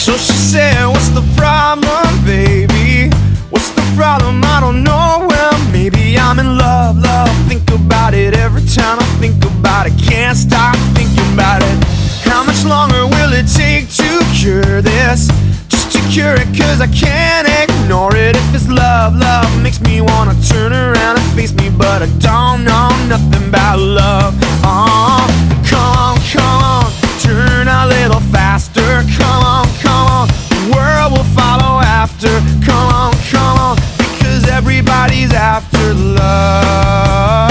So she said, what's the problem, baby? What's the problem? I don't know. Well, maybe I'm in love, love. Think about it every time I think about it. Can't stop thinking about it. How much longer will it take to cure this? Just to cure it, cause I can't ignore it. If it's love, love makes me wanna turn around and face me, but I don't know nothing about love. Come on, turn a little faster. Come on, the world will follow after. Come on, because everybody's after love.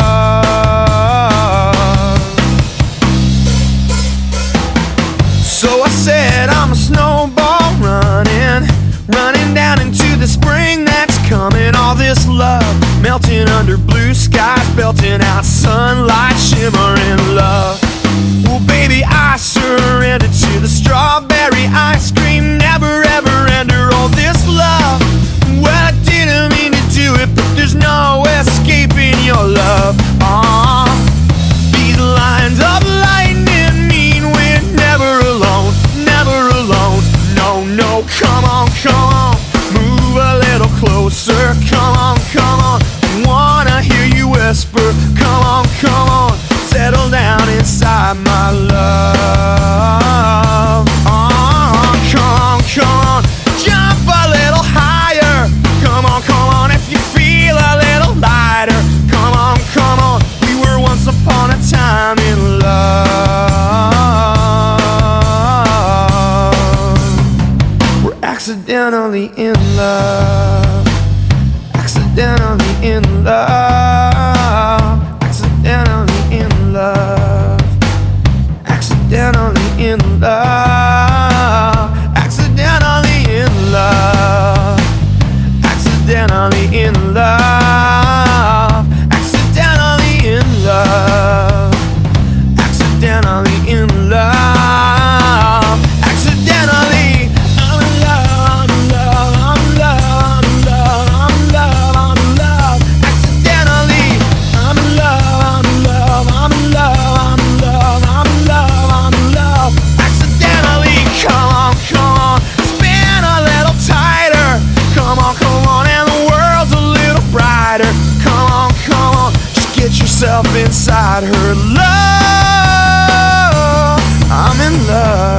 So I said I'm a snowball running down into the spring that's coming. All this love melting under blue skies, belting out sunlight, shimmering love. Well, baby, I surrender to the strawberry ice cream, never ever ender all this love. Well, I didn't mean to do it, but there's no escaping your love. These lines of lightning mean we're never alone, never alone. No, come on, move a little closer. Come on, wanna hear you whisper. Come on, settle down inside my love. Come on, jump a little higher. Come on, if you feel a little lighter. Come on, we were once upon a time in love. We're accidentally in love. Accidentally in love. Accidentally in love. Accidentally in love. Accidentally in love. Accidentally in love. Accidentally in love. Accidentally in love. Accidentally. I'm in love, I'm in love, I'm in love, I'm in love, I'm in love, I'm in love. Accidentally. I'm in love, I'm in love, I'm in love, I'm in love, I'm in love, I'm in love. Accidentally. Come on, spin a little tighter. Come on, and the world's a little brighter. Come on, just get yourself inside her love. I'm in love.